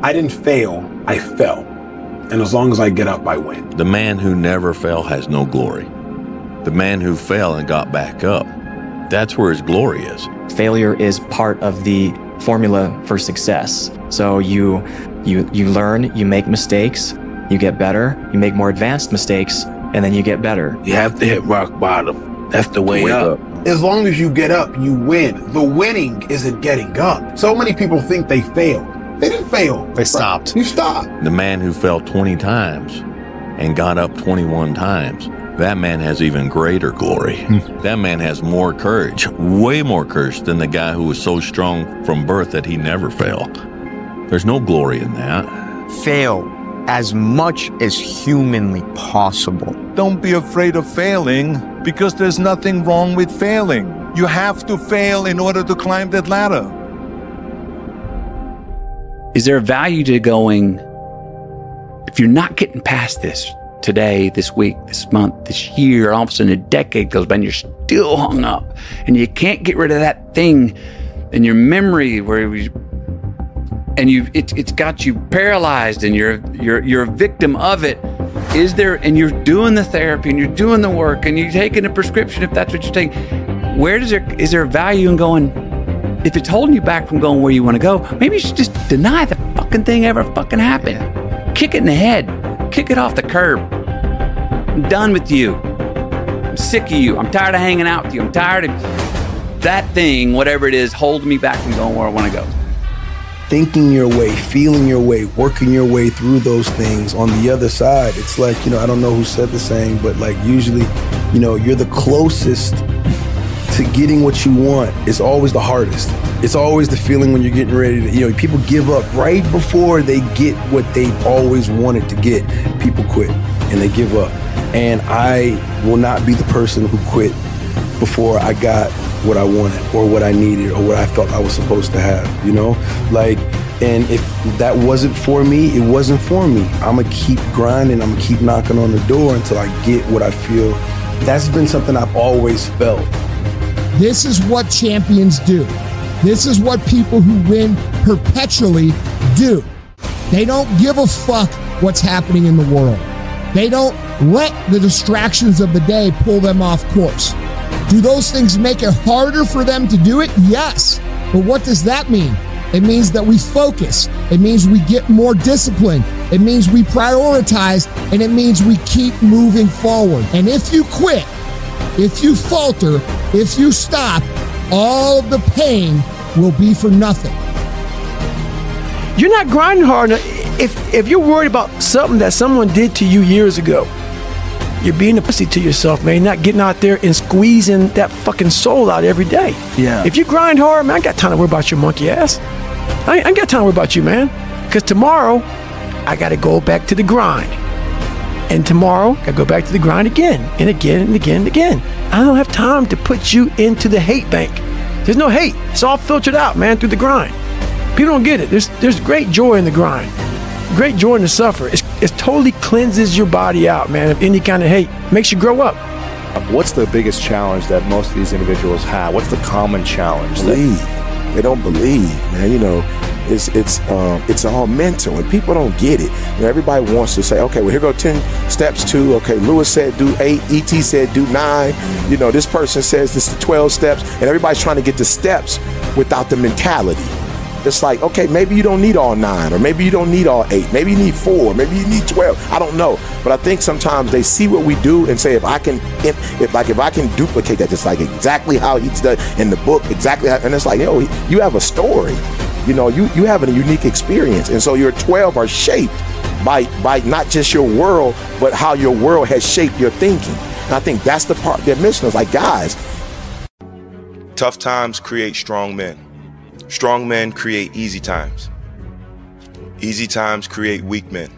I didn't fail, I fell. And as long as I get up, I win. The man who never fell has no glory. The man who fell and got back up, that's where his glory is. Failure is part of the formula for success. So you learn, you make mistakes, you get better, you make more advanced mistakes, and then you get better. You have to hit rock bottom. That's the way up. As long as you get up, you win. The winning isn't getting up. So many people think they failed. They didn't fail. They stopped. You stopped. The man who fell 20 times and got up 21 times, that man has even greater glory. That man has more courage, way more courage than the guy who was so strong from birth that he never fell. There's no glory in that. Fail as much as humanly possible. Don't be afraid of failing, because there's nothing wrong with failing. You have to fail in order to climb that ladder. Is there a value to going, if you're not getting past this today, this week, this month, this year, all of a sudden a decade goes by and you're still hung up and you can't get rid of that thing in your memory it's got you paralyzed and you're a victim of it. Is there, and you're doing the therapy and you're doing the work and you're taking a prescription if that's what you're taking, is there value in going, if it's holding you back from going where you want to go, maybe you should just deny the fucking thing ever fucking happened. Kick it in the head. Kick it off the curb. I'm done with you. I'm sick of you. I'm tired of hanging out with you. I'm tired of that thing, whatever it is, holding me back from going where I want to go. Thinking your way, feeling your way, working your way through those things. On the other side, it's like, I don't know who said the saying, but like usually, you're the closest to getting what you want. It's always the hardest. It's always the feeling when you're getting ready to, people give up right before they get what they've always wanted to get. People quit and they give up. And I will not be the person who quit before I got what I wanted or what I needed or what I felt I was supposed to have, and if that wasn't for me, it wasn't for me. I'm gonna keep grinding, I'm gonna keep knocking on the door until I get what I feel. That's been something I've always felt. This is what champions do. This is what people who win perpetually do. They don't give a fuck what's happening in the world. They don't let the distractions of the day pull them off course. Do those things make it harder for them to do it? Yes. But what does that mean? It means that we focus. It means we get more discipline. It means we prioritize, and it means we keep moving forward. And if you quit, if you falter, if you stop, all of the pain will be for nothing. You're not grinding hard enough. If you're worried about something that someone did to you years ago, you're being a pussy to yourself, man. You're not getting out there and squeezing that fucking soul out every day. Yeah. If you grind hard, man, I ain't got time to worry about your monkey ass. I ain't got time to worry about you, man. Because tomorrow, I got to go back to the grind. And tomorrow, I go back to the grind again and again and again and again. I don't have time to put you into the hate bank. There's no hate. It's all filtered out, man, through the grind. People don't get it. There's great joy in the grind. Great joy in the suffer. It totally cleanses your body out, man, of any kind of hate. Makes you grow up. What's the biggest challenge that most of these individuals have? What's the common challenge? They don't believe, man. It's all mental, and people don't get it. Everybody wants to say, okay, well, here go 10 steps to, okay, Lewis said do 8, ET said do 9, this person says this is 12 steps, and everybody's trying to get the steps without the mentality. It's like, okay, maybe you don't need all 9, or maybe you don't need all 8, maybe you need 4, maybe you need 12. I don't know, but I think sometimes they see what we do and say, if I can duplicate that, just like exactly how he's done in the book, exactly how, and it's like, you have a story, you have a unique experience, and so your 12 are shaped by not just your world, but how your world has shaped your thinking. And I think that's the part they're missing. It's like, guys, tough times create strong men. Strong men create easy times. Easy times create weak men.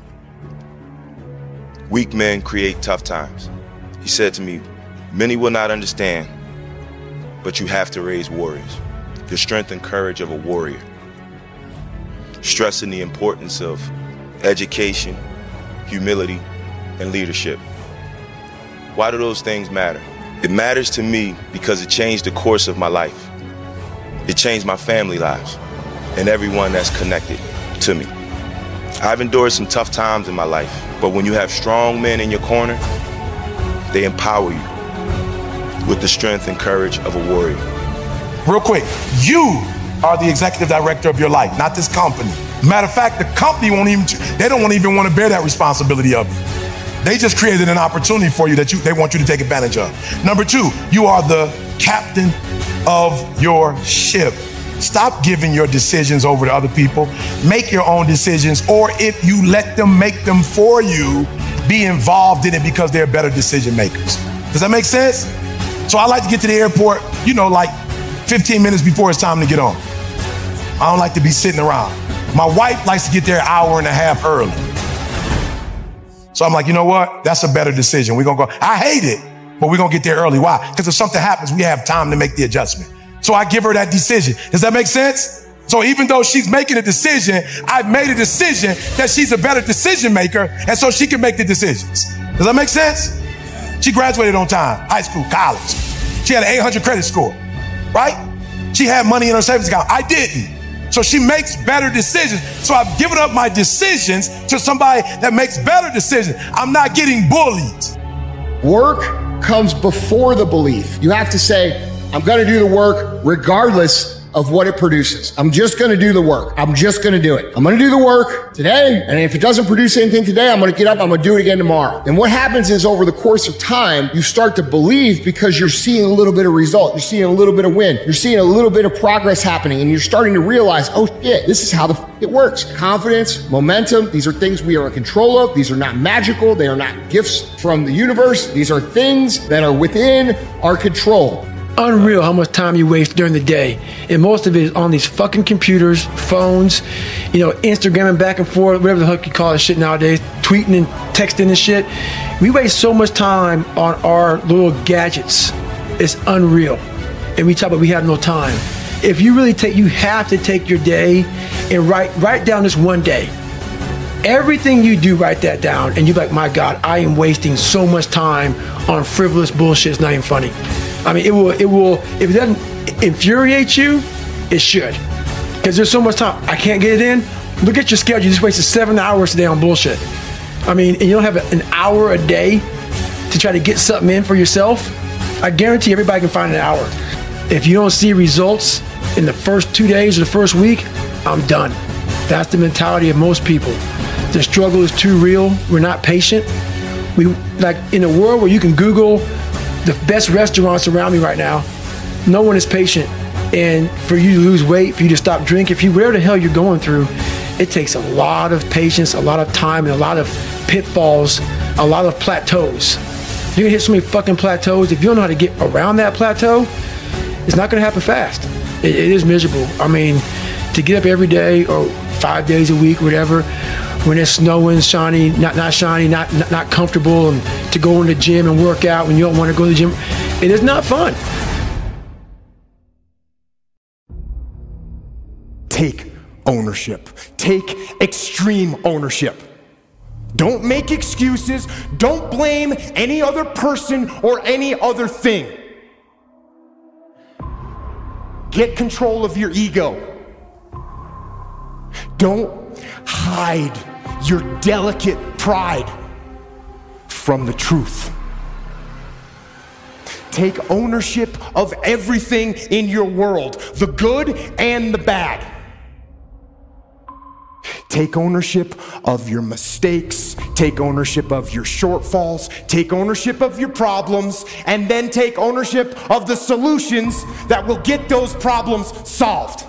Weak men create tough times. He said to me, many will not understand, but you have to raise warriors. The strength and courage of a warrior. Stressing the importance of education, humility, and leadership. Why do those things matter? It matters to me because it changed the course of my life. It changed my family lives and everyone that's connected to me. I've endured some tough times in my life, but when you have strong men in your corner, they empower you with the strength and courage of a warrior. Real quick, you are the executive director of your life, not this company. Matter of fact, the company they don't even want to bear that responsibility of you. They just created an opportunity for you that they want you to take advantage of. Number two, you are the captain of your ship. Stop giving your decisions over to other people. Make your own decisions, or if you let them make them for you, be involved in it because they're better decision makers. Does that make sense? So I like to get to the airport, like 15 minutes before it's time to get on. I don't like to be sitting around. My wife likes to get there an hour and a half early. So I'm like, you know what? That's a better decision. We're going to go. I hate it, but we're going to get there early. Why? Because if something happens, we have time to make the adjustment. So I give her that decision. Does that make sense? So even though she's making a decision, I've made a decision that she's a better decision maker, and so she can make the decisions. Does that make sense? She graduated on time, high school, college. She had an 800 credit score, right? She had money in her savings account. I didn't. So she makes better decisions. So I've given up my decisions to somebody that makes better decisions. I'm not getting bullied. Work comes before the belief. You have to say, I'm going to do the work regardless of what it produces. I'm just going to do the work. I'm just going to do it. I'm going to do the work today. And if it doesn't produce anything today, I'm going to get up. I'm going to do it again tomorrow. And what happens is over the course of time, you start to believe because you're seeing a little bit of result. You're seeing a little bit of win. You're seeing a little bit of progress happening. And you're starting to realize, oh shit, this is how it works. Confidence, momentum. These are things we are in control of. These are not magical. They are not gifts from the universe. These are things that are within our control. Unreal how much time you waste during the day. And most of it is on these fucking computers, phones, Instagramming back and forth, whatever the heck you call it shit nowadays, tweeting and texting and shit. We waste so much time on our little gadgets. It's unreal. And we talk about we have no time. If you really you have to take your day and write down this one day. Everything you do, write that down. And you're like, my God, I am wasting so much time on frivolous bullshit. It's not even funny. I mean, it will, if it doesn't infuriate you, it should. Because there's so much time. I can't get it in. Look at your schedule. You just wasted 7 hours today on bullshit. I mean, and you don't have an hour a day to try to get something in for yourself. I guarantee everybody can find an hour. If you don't see results in the first 2 days or the first week, I'm done. That's the mentality of most people. The struggle is too real. We're not patient. In a world where you can Google the best restaurants around me right now, no one is patient. And for you to lose weight, for you to stop drinking, whatever the hell you're going through, it takes a lot of patience, a lot of time, and a lot of pitfalls, a lot of plateaus. You're gonna hit so many fucking plateaus. If you don't know how to get around that plateau, it's not gonna happen fast. It is miserable. I mean, to get up every day or 5 days a week, whatever, when it's snowing, shiny, not shiny, not comfortable, and to go in the gym and work out when you don't want to go to the gym, it is not fun. Take ownership. Take extreme ownership. Don't make excuses. Don't blame any other person or any other thing. Get control of your ego. Don't hide your delicate pride from the truth. Take ownership of everything in your world, the good and the bad. Take ownership of your mistakes, take ownership of your shortfalls, take ownership of your problems, and then take ownership of the solutions that will get those problems solved.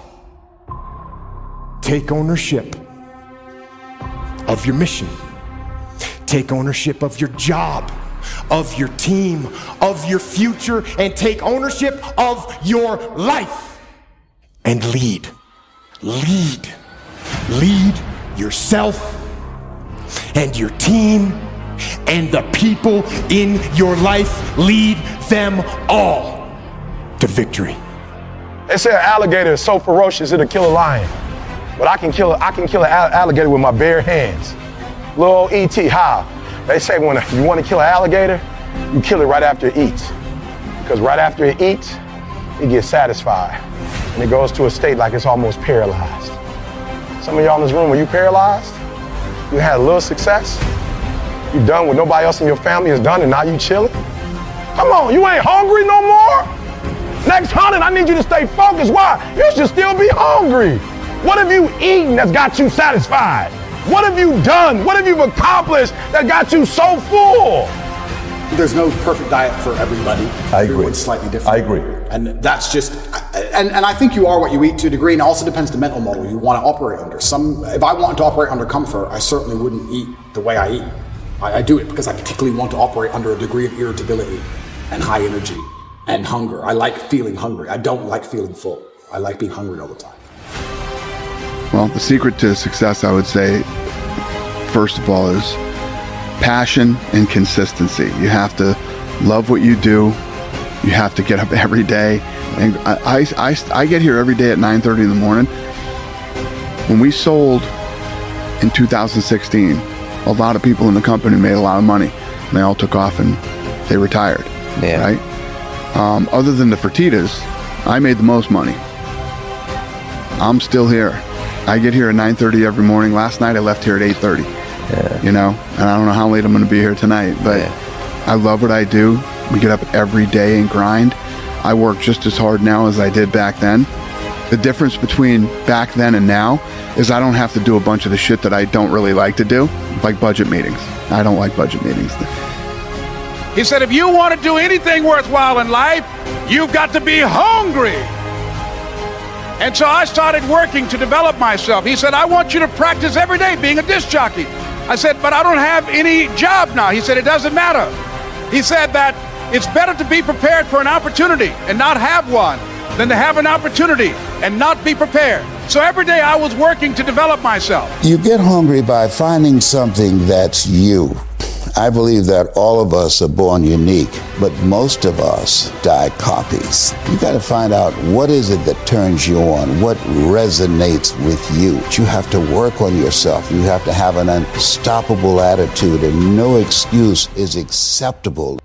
Take ownership of your mission. Take ownership of your job, of your team, of your future, and take ownership of your life. And lead. Lead yourself and your team and the people in your life. Lead them all to victory. They say an alligator is so ferocious it'll kill a lion. But I can kill an alligator with my bare hands. Little old E.T., how? They say when you want to kill an alligator, you kill it right after it eats. Because right after it eats, it gets satisfied. And it goes to a state like it's almost paralyzed. Some of y'all in this room, were you paralyzed? You had a little success. You done what nobody else in your family has done, and now you chilling? Come on, you ain't hungry no more? Next 100, I need you to stay focused. Why? You should still be hungry. What have you eaten that's got you satisfied? What have you done? What have you accomplished that got you so full? There's no perfect diet for everybody. I agree. Everyone's slightly different. I agree. And that's just, and I think you are what you eat to a degree, and it also depends the mental model you want to operate under. If I wanted to operate under comfort, I certainly wouldn't eat the way I eat. I do it because I particularly want to operate under a degree of irritability and high energy and hunger. I like feeling hungry. I don't like feeling full. I like being hungry all the time. Well, the secret to success, I would say, first of all, is passion and consistency. You have to love what you do. You have to get up every day. And I get here every day at 9:30 in the morning. When we sold in 2016, a lot of people in the company made a lot of money. And they all took off and they retired, right? Other than the Fertittas, I made the most money. I'm still here. I get here at 9:30 every morning. Last night I left here at 8:30. You know, and I don't know how late I'm going to be here tonight, but I love what I do. We get up every day and grind. I work just as hard now as I did back then. The difference between back then and now is I don't have to do a bunch of the shit that I don't really like to do, like budget meetings. I don't like budget meetings. He said, if you want to do anything worthwhile in life, you've got to be hungry. And so I started working to develop myself. He said, I want you to practice every day being a disc jockey. I said, but I don't have any job now. He said, it doesn't matter. He said that it's better to be prepared for an opportunity and not have one than to have an opportunity and not be prepared. So every day I was working to develop myself. You get hungry by finding something that's you. I believe that all of us are born unique, but most of us die copies. You got to find out what is it that turns you on, what resonates with you. You have to work on yourself. You have to have an unstoppable attitude, and no excuse is acceptable.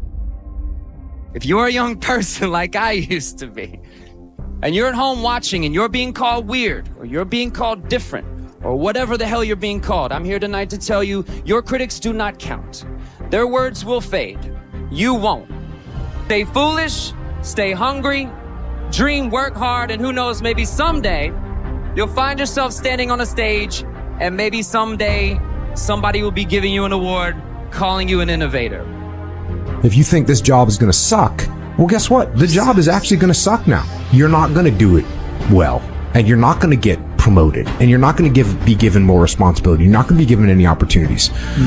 If you're a young person like I used to be, and you're at home watching and you're being called weird, or you're being called different, or whatever the hell you're being called, I'm here tonight to tell you, your critics do not count. Their words will fade. You won't. Stay foolish, stay hungry, dream, work hard, and who knows, maybe someday you'll find yourself standing on a stage, and maybe someday somebody will be giving you an award, calling you an innovator. If you think this job is going to suck, well, guess what? The job is actually going to suck now. You're not going to do it well, and you're not going to get promoted, and you're not going to be given more responsibility. You're not going to be given any opportunities.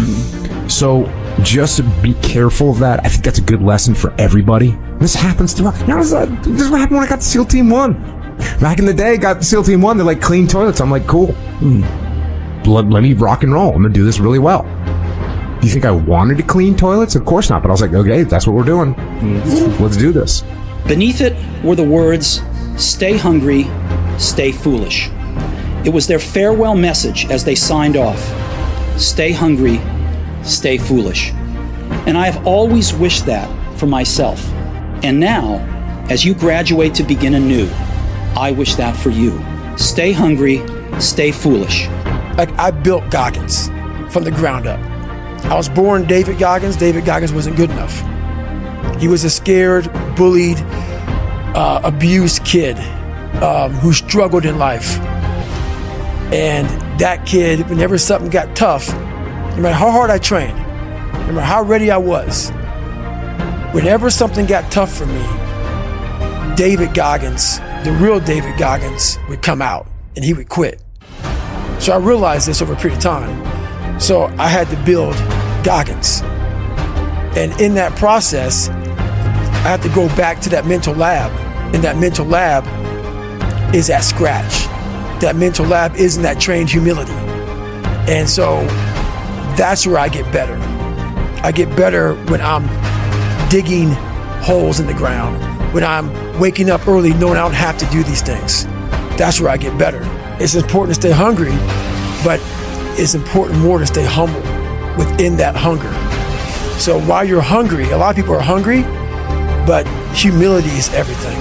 So just be careful of that. I think that's a good lesson for everybody. This happens throughout. You know, this is what happened when I got to SEAL Team 1. Back in the day, got to SEAL Team 1. They're like, clean toilets. I'm like, cool. Let me rock and roll. I'm going to do this really well. Do you think I wanted to clean toilets? Of course not. But I was like, okay, that's what we're doing. Let's do this. Beneath it were the words, stay hungry, stay foolish. It was their farewell message as they signed off. Stay hungry, stay foolish. And I have always wished that for myself. And now, as you graduate to begin anew, I wish that for you. Stay hungry, stay foolish. I built Goggins from the ground up. I was born David Goggins. David Goggins wasn't good enough. He was a scared, bullied, abused kid who struggled in life. And that kid, whenever something got tough, no matter how hard I trained, no matter how ready I was, whenever something got tough for me, David Goggins, the real David Goggins, would come out and he would quit. So I realized this over a period of time. So I had to build Goggins. And in that process, I had to go back to that mental lab. And that mental lab is at scratch. That mental lab isn't that trained humility. And so that's where I get better. I get better when I'm digging holes in the ground, when I'm waking up early knowing I don't have to do these things. That's where I get better. It's important to stay hungry, but it's important more to stay humble within that hunger. So while you're hungry, a lot of people are hungry, but humility is everything.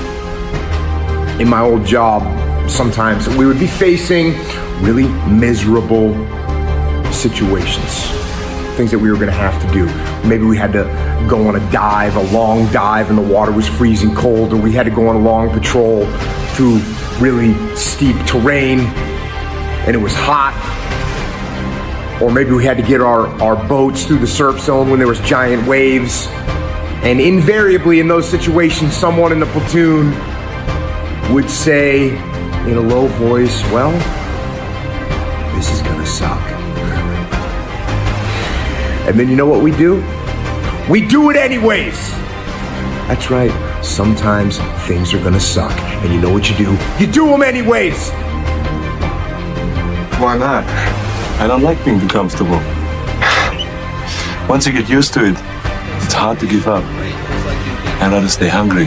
In my old job, sometimes we would be facing really miserable situations, things that we were going to have to do. Maybe we had to go on a dive, a long dive, and the water was freezing cold, or we had to go on a long patrol through really steep terrain and it was hot. Or maybe we had to get our boats through the surf zone when there was giant waves. And invariably in those situations, someone in the platoon would say in a low voice, well, this is gonna suck. And then you know what we do? We do it anyways. That's right, sometimes things are gonna suck. And you know what you do? You do them anyways. Why not? I don't like being uncomfortable. Once you get used to it, it's hard to give up. I'd rather stay hungry.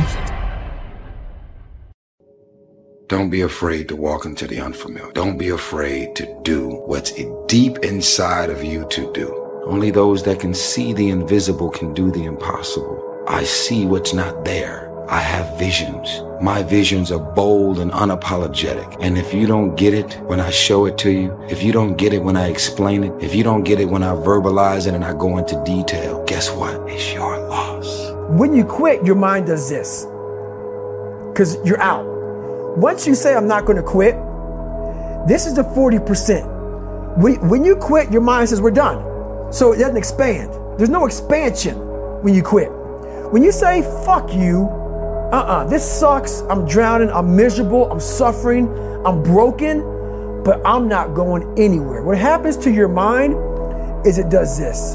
Don't be afraid to walk into the unfamiliar. Don't be afraid to do what's deep inside of you to do. Only those that can see the invisible can do the impossible. I see what's not there. I have visions. My visions are bold and unapologetic. And if you don't get it when I show it to you, if you don't get it when I explain it, if you don't get it when I verbalize it and I go into detail, guess what? It's your loss. When you quit, your mind does this. Because you're out. Once you say, I'm not going to quit, this is the 40%. When you quit, your mind says, we're done. So it doesn't expand. There's no expansion when you quit. When you say, fuck you, this sucks, I'm drowning, I'm miserable, I'm suffering, I'm broken, but I'm not going anywhere. What happens to your mind is it does this.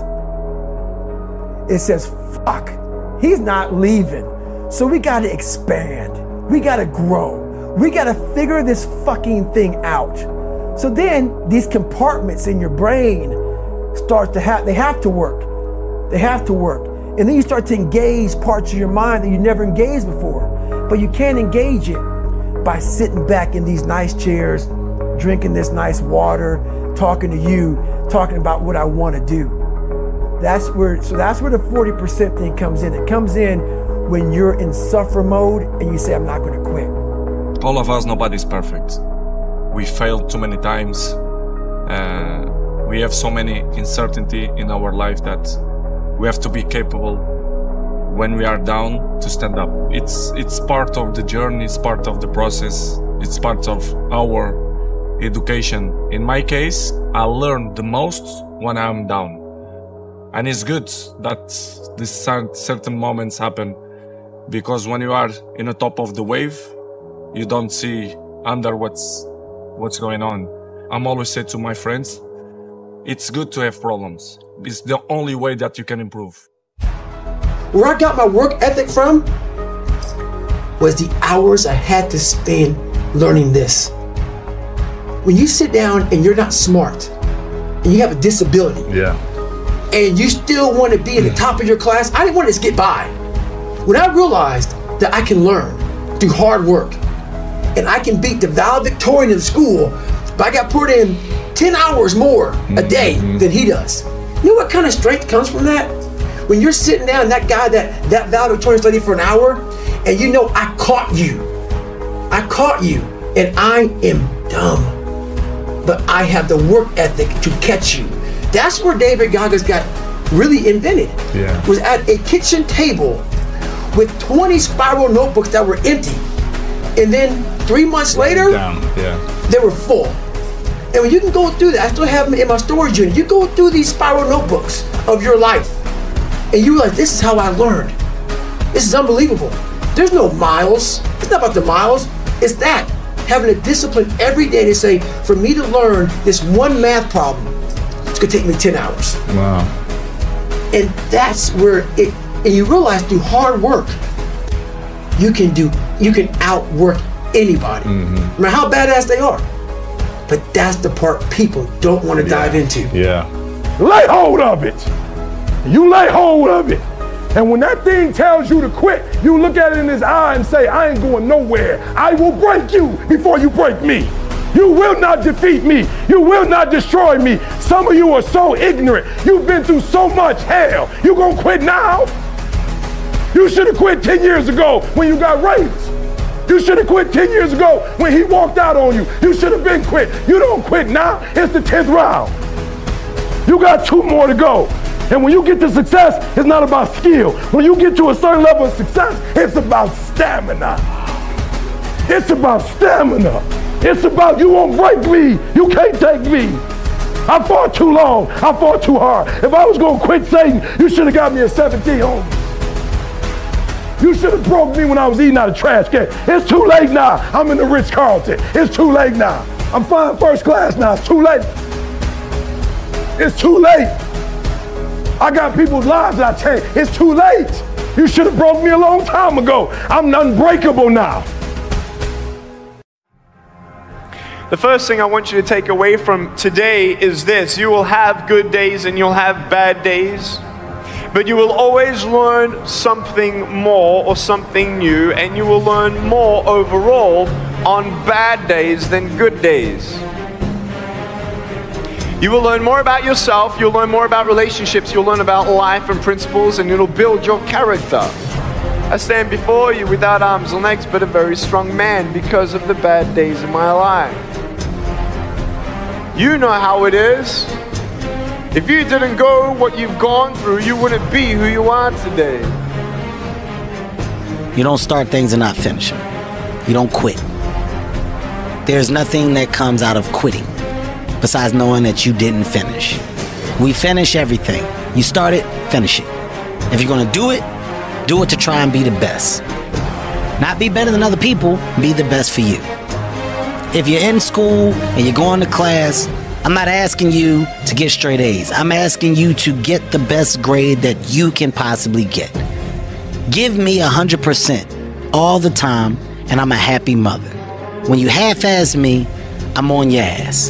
It says, fuck, he's not leaving. So we gotta expand, we gotta grow, we gotta figure this fucking thing out. So then these compartments in your brain start to they have to work. They have to work. And then you start to engage parts of your mind that you never engaged before. But you can't engage it by sitting back in these nice chairs, drinking this nice water, talking to you, talking about what I want to do. That's where the 40% thing comes in. It comes in when you're in suffer mode and you say, I'm not going to quit. All of us, nobody's perfect. We failed too many times. We have so many uncertainty in our life that we have to be capable when we are down to stand up. It's part of the journey, it's part of the process, it's part of our education. In my case, I learn the most when I'm down. And it's good that these certain moments happen, because when you are in the top of the wave, you don't see under what's going on. I'm always say to my friends, it's good to have problems. It's the only way that you can improve. Where I got my work ethic from was the hours I had to spend learning this. When you sit down and you're not smart, and you have a disability, and you still want to be in the top of your class, I didn't want to just get by. When I realized that I can learn through hard work, and I can beat the valedictorian in school, but I got put in 10 hours more a day than he does. You know what kind of strength comes from that? When you're sitting down, that guy that valedictorian studied for an hour, and you know I caught you, and I am dumb, but I have the work ethic to catch you. That's where David Goggins got really invented. Was at a kitchen table with 20 spiral notebooks that were empty, and then 3 months later, they were full. And when you can go through that, I still have them in my storage unit. You go through these spiral notebooks of your life, and you realize, this is how I learned. This is unbelievable. There's no miles. It's not about the miles. It's that, having a discipline every day to say, for me to learn this one math problem, it's gonna take me 10 hours. Wow. And that's where and you realize through hard work, you can outwork anybody, no matter how badass they are. But that's the part people don't want to dive into. Lay hold of it. You lay hold of it. And when that thing tells you to quit, you look at it in his eye and say, I ain't going nowhere. I will break you before you break me. You will not defeat me. You will not destroy me. Some of you are so ignorant. You've been through so much hell. You gonna quit now? You should have quit 10 years ago when you got raped. You should have quit 10 years ago when he walked out on you. You should have been quit. You don't quit now. It's the 10th round. You got 2 more to go. And when you get to success, it's not about skill. When you get to a certain level of success, it's about stamina. It's about stamina. It's about you won't break me. You can't take me. I fought too long. I fought too hard. If I was going to quit Satan, you should have got me at 17 home. You should have broke me when I was eating out of trash can. It's too late now. I'm in the Ritz-Carlton. It's too late now. I'm flying first class now. It's too late. It's too late. I got people's lives I changed. It's too late. You should have broke me a long time ago. I'm unbreakable now. The first thing I want you to take away from today is this. You will have good days and you'll have bad days, but you will always learn something more or something new, and you will learn more overall on bad days than good days. You will learn more about yourself, you'll learn more about relationships, you'll learn about life and principles, and it'll build your character. I stand before you without arms or legs, but a very strong man because of the bad days in my life. You know how it is. If you didn't go what you've gone through, you wouldn't be who you are today. You don't start things and not finish them. You don't quit. There's nothing that comes out of quitting besides knowing that you didn't finish. We finish everything. You start it, finish it. If you're gonna do it to try and be the best. Not be better than other people, be the best for you. If you're in school and you're going to class, I'm not asking you to get straight A's. I'm asking you to get the best grade that you can possibly get. Give me 100% all the time, and I'm a happy mother. When you half-ass me, I'm on your ass.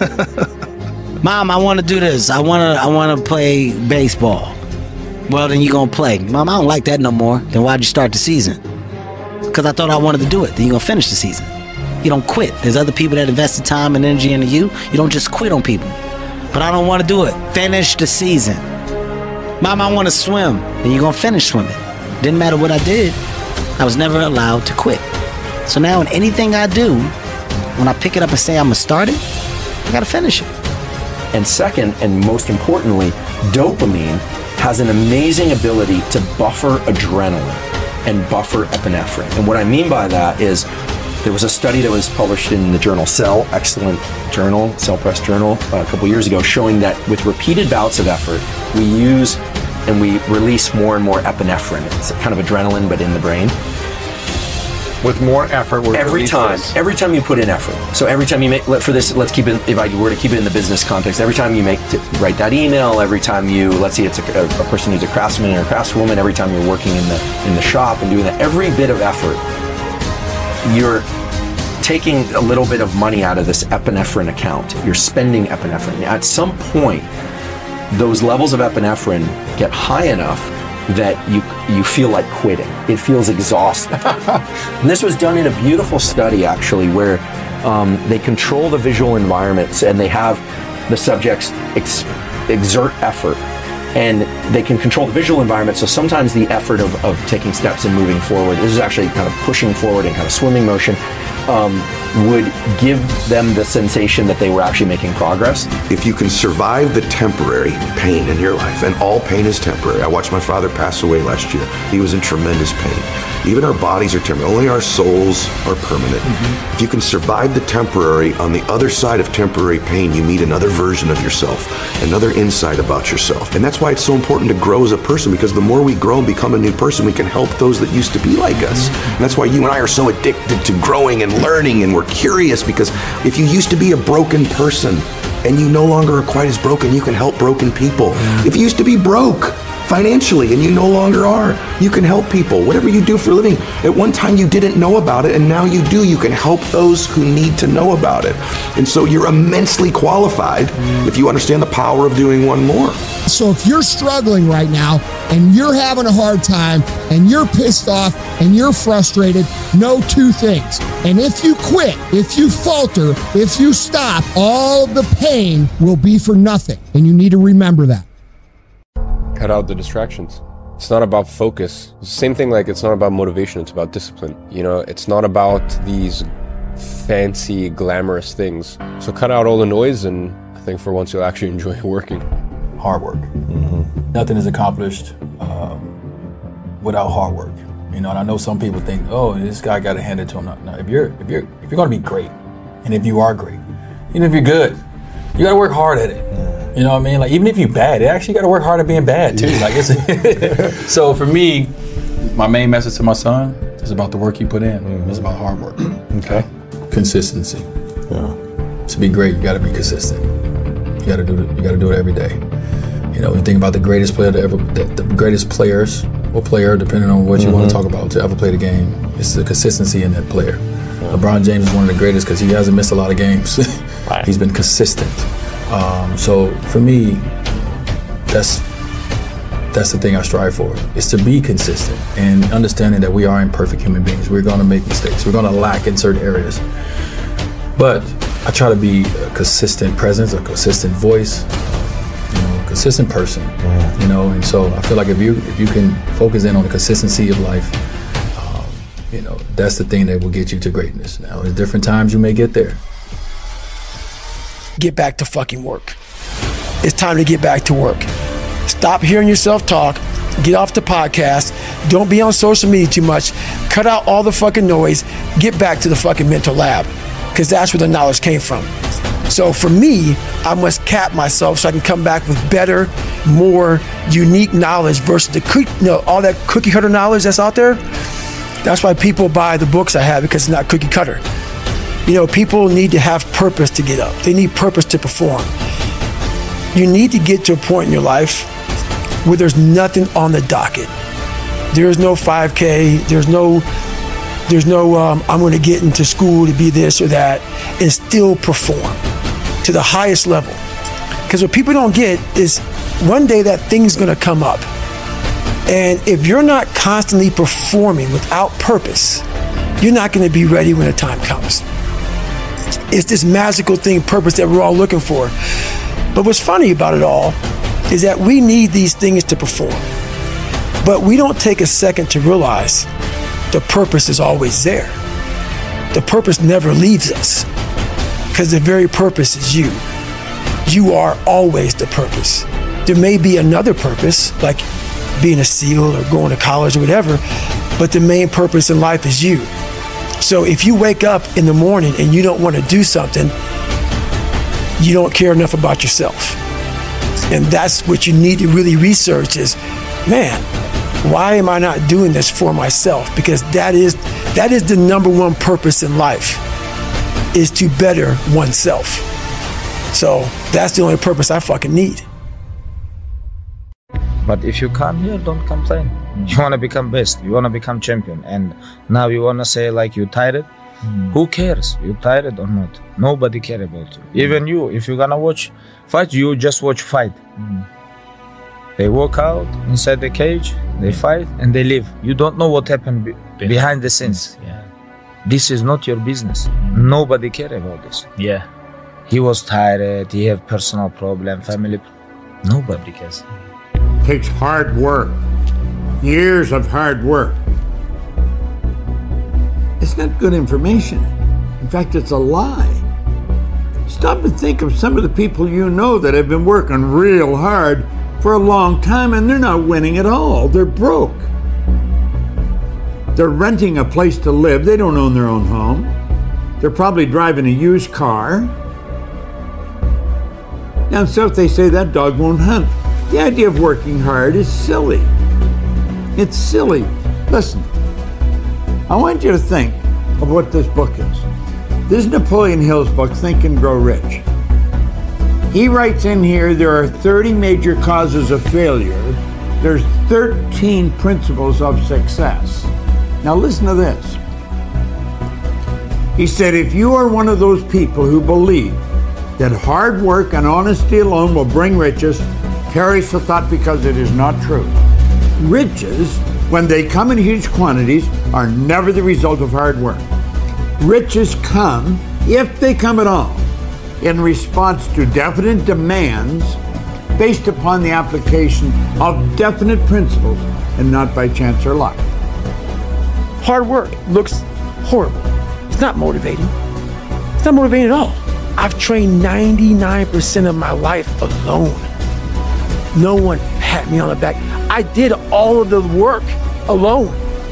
Mom, I want to do this. I want to play baseball. Well, then you're going to play. Mom, I don't like that no more. Then why'd you start the season? Because I thought I wanted to do it. Then you're going to finish the season. You don't quit. There's other people that invested time and energy into you. You don't just quit on people. But I don't want to do it. Finish the season. Mom, I want to swim. Then you're going to finish swimming. Didn't matter what I did. I was never allowed to quit. So now in anything I do, when I pick it up and say I'm going to start it, I got to finish it. And second, and most importantly, dopamine has an amazing ability to buffer adrenaline and buffer epinephrine. And what I mean by that is there was a study that was published in the journal Cell, excellent journal, Cell Press Journal, a couple years ago, showing that with repeated bouts of effort, we use and we release more and more epinephrine. It's kind of adrenaline, but in the brain. With more effort, every time you put in effort. So every time you make, for this, let's keep it, if I were to keep it in the business context, every time you write that email, every time you, let's say it's a person who's a craftsman or a craftswoman, every time you're working in the shop and doing that, every bit of effort, you're taking a little bit of money out of this epinephrine account. You're spending epinephrine. At some point, those levels of epinephrine get high enough that you feel like quitting. It feels exhausting. And this was done in a beautiful study, actually, where they control the visual environments and they have the subjects exert effort. And they can control the visual environment, so sometimes the effort of taking steps and moving forward, this is actually kind of pushing forward in kind of swimming motion, would give them the sensation that they were actually making progress. If you can survive the temporary pain in your life, and all pain is temporary. I watched my father pass away last year. He was in tremendous pain. Even our bodies are temporary. Only our souls are permanent. Mm-hmm. If you can survive the temporary, on the other side of temporary pain, you meet another version of yourself, another insight about yourself. And that's why it's so important to grow as a person, because the more we grow and become a new person, we can help those that used to be like us. And that's why you and I are so addicted to growing and learning, and we're curious, because if you used to be a broken person and you no longer are quite as broken, you can help broken people. If you used to be broke financially and you no longer are, you can help people. Whatever you do for a living, at one time you didn't know about it and now you do. You can help those who need to know about it. And so you're immensely qualified if you understand the power of doing one more. So if you're struggling right now and you're having a hard time and you're pissed off and you're frustrated, know two things. And if you quit, if you falter, if you stop, all the pain will be for nothing. And you need to remember that. Cut out the distractions. It's not about focus. It's the same thing, like it's not about motivation, it's about discipline. You know, it's not about these fancy, glamorous things. So cut out all the noise, and I think for once you'll actually enjoy working. hard work. Nothing is accomplished without hard work. You know, and I know some people think, oh, this guy got to hand it to him. No, if you're going to be great, and if you are great, even if you're good, you got to work hard at it. You know what I mean? Like, even if you're bad, you actually got to work hard at being bad too. Like, it's so for me, my main message to my son is about the work you put in. It's about hard work. Okay. Consistency. Yeah. To be great, you got to be consistent. You got to do it. You got to do it every day. You know, when you think about the greatest player the greatest players or player, depending on what you want to talk about, to ever play the game, it's the consistency in that player. LeBron James is one of the greatest because he hasn't missed a lot of games. Right. He's been consistent. So for me, that's the thing I strive for, is to be consistent and understanding that we are imperfect human beings. We're going to make mistakes. We're going to lack in certain areas. But I try to be a consistent presence, a consistent voice, consistent person, you know, and so I feel like if you can focus in on the consistency of life, you know, that's the thing that will get you to greatness. Now, at different times you may get there. Get back to fucking work. It's time to get back to work. Stop hearing yourself talk. Get off the podcast. Don't be on social media too much. Cut out all the fucking noise. Get back to the fucking mental lab, because that's where the knowledge came from. So for me, I must cap myself so I can come back with better, more unique knowledge versus all that cookie cutter knowledge that's out there. That's why people buy the books I have, because it's not cookie cutter. You know, people need to have purpose to get up. They need purpose to perform. You need to get to a point in your life where there's nothing on the docket. There's no 5K. There's no I'm going to get into school to be this or that, and still perform to the highest level. Because what people don't get is one day that thing's going to come up. And if you're not constantly performing without purpose, you're not going to be ready when the time comes. It's this magical thing, purpose, that we're all looking for. But what's funny about it all is that we need these things to perform. But we don't take a second to realize the purpose is always there. The purpose never leaves us, because the very purpose is you. You are always the purpose. There may be another purpose, like being a SEAL or going to college or whatever, but the main purpose in life is you. So if you wake up in the morning and you don't want to do something, you don't care enough about yourself. And that's what you need to really research is, man, why am I not doing this for myself? Because that is the number one purpose in life, is to better oneself. So that's the only purpose I fucking need. But if you come here, don't complain. You want to become best. You want to become champion. And now you want to say like you tired? Who cares? You tired or not? Nobody care about you. Even you, if you're going to watch fight, you just watch fight. They walk out inside the cage, they fight, and they leave. You don't know what happened behind the scenes. Yeah. This is not your business. Nobody care about this. Yeah. He was tired, he have personal problem, family. Nobody cares. Takes hard work. Years of hard work. It's not good information. In fact, it's a lie. Stop and think of some of the people you know that have been working real hard for a long time, and they're not winning at all. They're broke. They're renting a place to live. They don't own their own home. They're probably driving a used car. Now, so if they say that dog won't hunt, the idea of working hard is silly. It's silly. Listen, I want you to think of what this book is. This is Napoleon Hill's book, Think and Grow Rich. He writes in here, there are 30 major causes of failure. There's 13 principles of success. Now listen to this. He said, if you are one of those people who believe that hard work and honesty alone will bring riches, perish the thought, because it is not true. Riches, when they come in huge quantities, are never the result of hard work. Riches come, if they come at all, in response to definite demands based upon the application of definite principles and not by chance or luck. Hard work looks horrible. It's not motivating. It's not motivating at all. I've trained 99% of my life alone. No one pat me on the back. I did all of the work alone.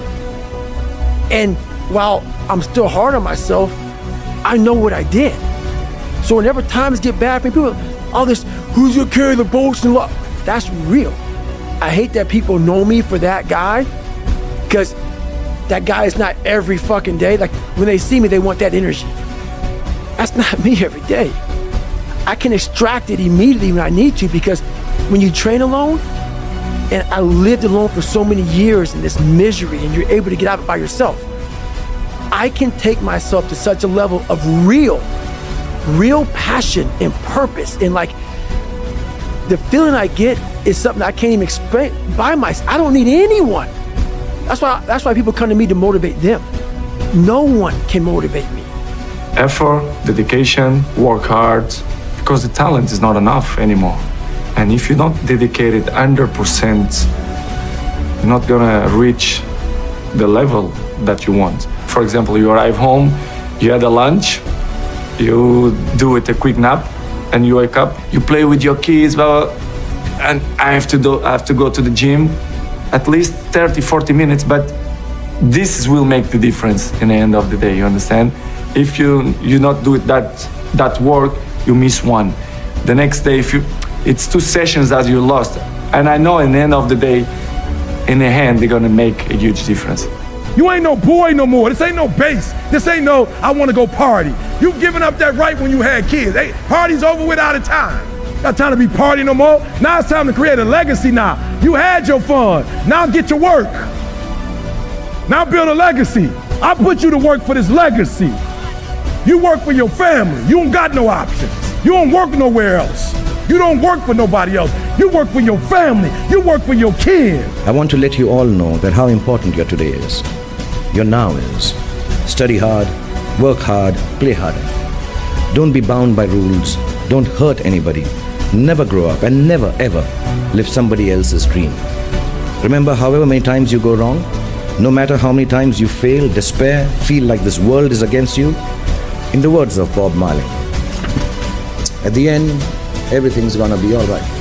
And while I'm still hard on myself, I know what I did. So whenever times get bad for me, people, all this, who's gonna carry the bolts and love? That's real. I hate that people know me for that guy, because that guy is not every fucking day. Like, when they see me, they want that energy. That's not me every day. I can extract it immediately when I need to, because when you train alone, and I lived alone for so many years in this misery, and you're able to get out of it by yourself, I can take myself to such a level of real passion and purpose. And like, the feeling I get is something I can't even explain by myself. I don't need anyone. That's why people come to me to motivate them. No one can motivate me. Effort, dedication, work hard, because the talent is not enough anymore. And if you don't dedicate it 100%, you're not gonna reach the level that you want. For example, you arrive home, you had a lunch, you do it a quick nap, and you wake up, you play with your kids, blah, blah, and I have to go to the gym at least 30, 40 minutes, but this will make the difference in the end of the day, you understand? If you not do it that work, you miss one. The next day, it's 2 sessions that you lost. And I know in the end of the day, in the hand, they're gonna make a huge difference. You ain't no boy no more. This ain't no base. This ain't no, I want to go party. You've given up that right when you had kids. Hey, party's over with out of time. Got time to be partying no more. Now it's time to create a legacy now. You had your fun. Now get to work. Now build a legacy. I put you to work for this legacy. You work for your family. You don't got no options. You don't work nowhere else. You don't work for nobody else. You work for your family. You work for your kids. I want to let you all know that how important your today is. Your now is. Study hard, work hard, play harder. Don't be bound by rules. Don't hurt anybody. Never grow up and never ever live somebody else's dream. Remember, however many times you go wrong, no matter how many times you fail, despair, feel like this world is against you, in the words of Bob Marley, at the end, everything's gonna be all right.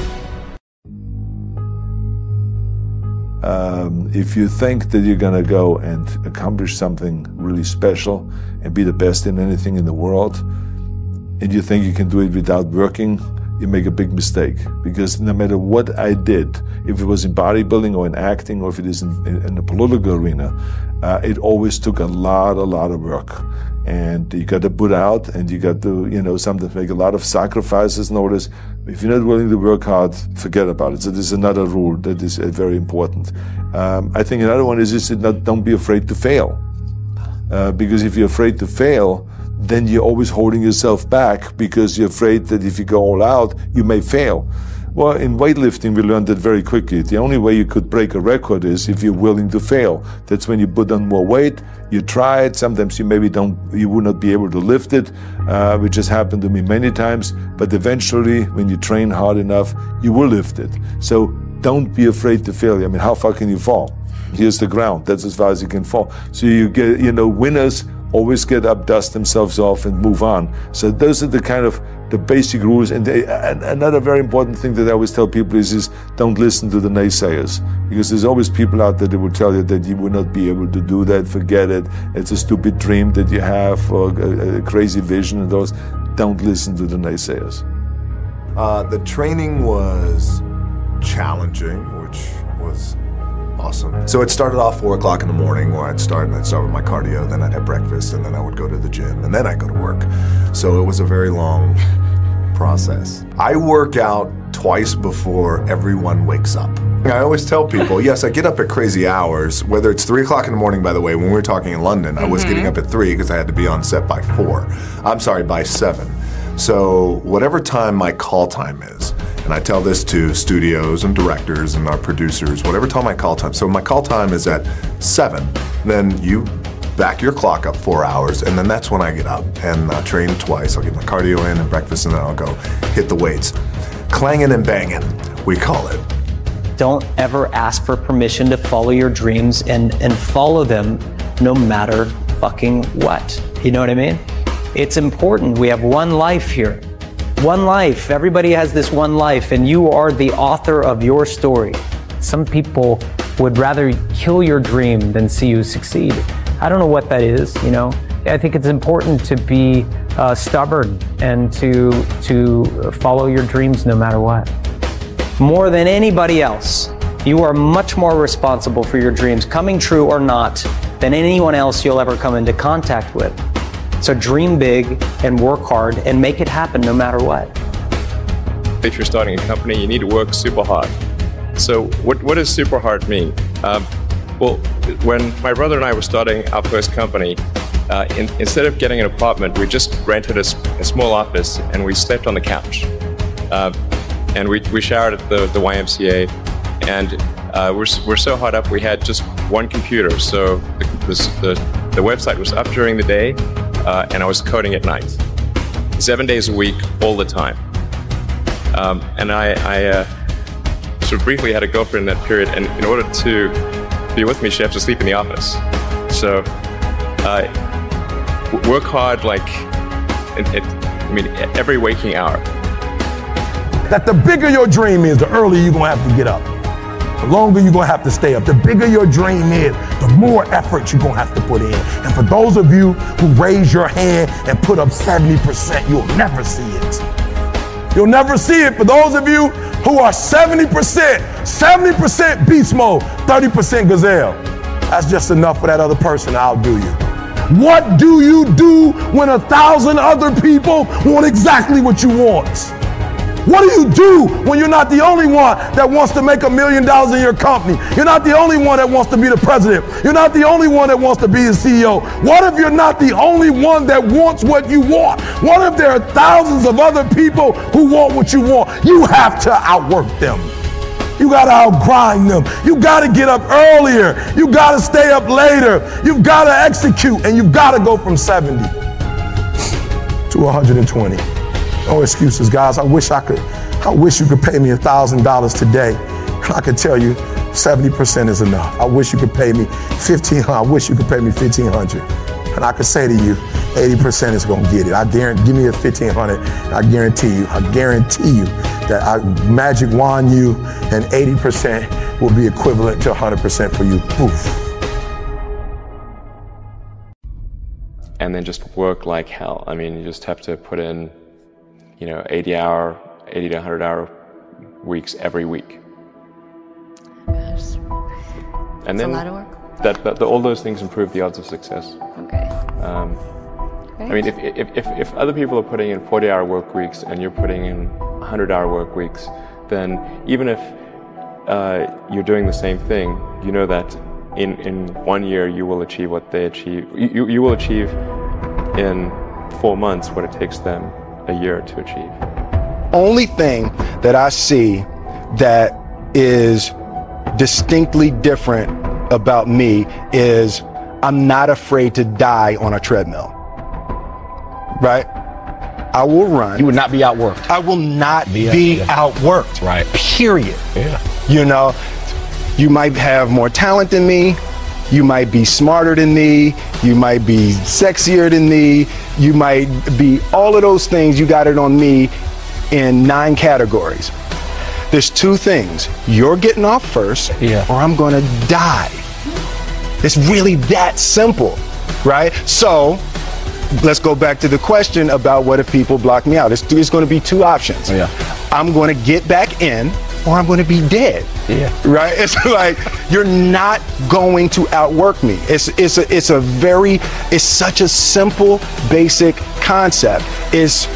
If you think that you're gonna go and accomplish something really special and be the best in anything in the world, and you think you can do it without working, you make a big mistake. Because no matter what I did, if it was in bodybuilding or in acting or if it is in the political arena, it always took a lot of work. And you got to put out, and you got to, sometimes make a lot of sacrifices. Notice, if you're not willing to work hard, forget about it. So this is another rule that is very important. I think another one is just don't be afraid to fail. Because if you're afraid to fail, then you're always holding yourself back because you're afraid that if you go all out, you may fail. Well, in weightlifting, we learned that very quickly. The only way you could break a record is if you're willing to fail. That's when you put on more weight, you try it, sometimes you would not be able to lift it, which has happened to me many times, but eventually, when you train hard enough, you will lift it. So don't be afraid to fail. I mean, how far can you fall? Here's the ground, that's as far as you can fall. So you get, winners always get up, dust themselves off, and move on. So those are the basic rules. And another very important thing that I always tell people is don't listen to the naysayers. Because there's always people out there that will tell you that you will not be able to do that, forget it, it's a stupid dream that you have, or a crazy vision and those. Don't listen to the naysayers. The training was challenging, which was awesome. So it started off 4 o'clock in the morning where I'd start with my cardio, then I'd have breakfast, and then I would go to the gym, and then I'd go to work. So it was a very long process. I work out twice before everyone wakes up. I always tell people, yes, I get up at crazy hours, whether it's 3 o'clock in the morning, by the way. When we were talking in London, I was getting up at 3 because I had to be on set by 7. So whatever time my call time is, and I tell this to studios and directors and our producers, whatever time my call time. So my call time is at 7, then you back your clock up 4 hours, and then that's when I get up and train twice. I'll get my cardio in and breakfast, and then I'll go hit the weights. Clanging and banging, we call it. Don't ever ask for permission to follow your dreams and follow them no matter fucking what. You know what I mean? It's important. We have one life here. One life. Everybody has this one life, and you are the author of your story. Some people would rather kill your dream than see you succeed. I don't know what that is, you know. I think it's important to be stubborn and to follow your dreams no matter what. More than anybody else, you are much more responsible for your dreams coming true or not than anyone else you'll ever come into contact with. So dream big and work hard and make it happen no matter what. If you're starting a company, you need to work super hard. So what does super hard mean? Well, when my brother and I were starting our first company, instead of getting an apartment, we just rented a small office and we slept on the couch. And we showered at the YMCA, and we're so hot up we had just one computer. So the website was up during the day, and I was coding at night, 7 days a week, all the time. And I sort of briefly had a girlfriend in that period, and in order to be with me, she had to sleep in the office. So work hard, like every waking hour. That the bigger your dream is, the earlier you're gonna have to get up. The longer you're gonna have to stay up. The bigger your dream is, the more effort you're gonna have to put in. And for those of you who raise your hand and put up 70%, you'll never see it. You'll never see it. For those of you who are 70% beast mode, 30% gazelle. That's just enough for that other person to outdo you. What do you do when 1,000 other people want exactly what you want? What do you do when you're not the only one that wants to make $1 million in your company? You're not the only one that wants to be the president. You're not the only one that wants to be the CEO. What if you're not the only one that wants what you want? What if there are thousands of other people who want what you want? You have to outwork them. You got to outgrind them. You got to get up earlier. You got to stay up later. You've got to execute, and you've got to go from 70 to 120. No excuses, guys. I wish you could pay me $1,000 today. I could tell you 70% is enough. I wish you could pay me $1,500. I wish you could pay me $1,500. And I could say to you, 80% is gonna get it. I guarantee, give me a $1,500. I guarantee you that I magic wand you, and 80% will be equivalent to 100% for you. Poof. And then just work like hell. I mean, you just have to put in 80 to 100 hour weeks every week. Gosh. And then a lot of work. All those things improve the odds of success. Okay. I mean, if other people are putting in 40-hour work weeks and you're putting in 100-hour work weeks, then even if you're doing the same thing, you know that in 1 year you will achieve what they achieve. You will achieve in 4 months what it takes them a year to achieve. Only thing that I see that is distinctly different about me is I'm not afraid to die on a treadmill. Right? I will run. You would not be outworked. I will not be outworked. Right. Period. Yeah. You might have more talent than me. You might be smarter than me. You might be sexier than me. You might be all of those things. You got it on me in 9 categories. There's 2 things. You're getting off first, or I'm going to die. It's really that simple, right? So let's go back to the question about what if people block me out. It's going to be 2 options. I'm going to get back in, or I'm going to be dead. Right? It's like you're not going to outwork me. It's such a simple, basic concept. It's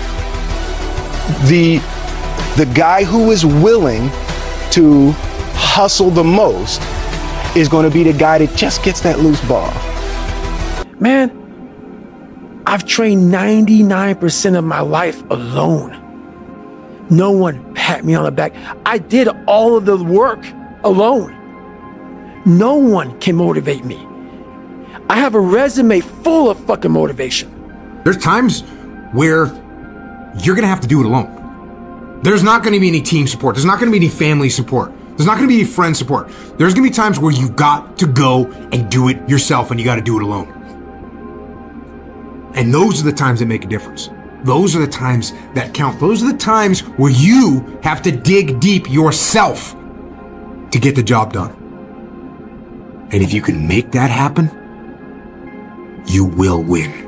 the guy who is willing to hustle the most is going to be the guy that just gets that loose ball. Man, I've trained 99% of my life alone. No one pat me on the back. I did all of the work alone. No one can motivate me. I have a resume full of fucking motivation. There's times where you're going to have to do it alone. There's not going to be any team support. There's not going to be any family support. There's not going to be any friend support. There's going to be times where you got to go and do it yourself, and you got to do it alone. And those are the times that make a difference. Those are the times that count. Those are the times where you have to dig deep yourself to get the job done. And if you can make that happen, you will win.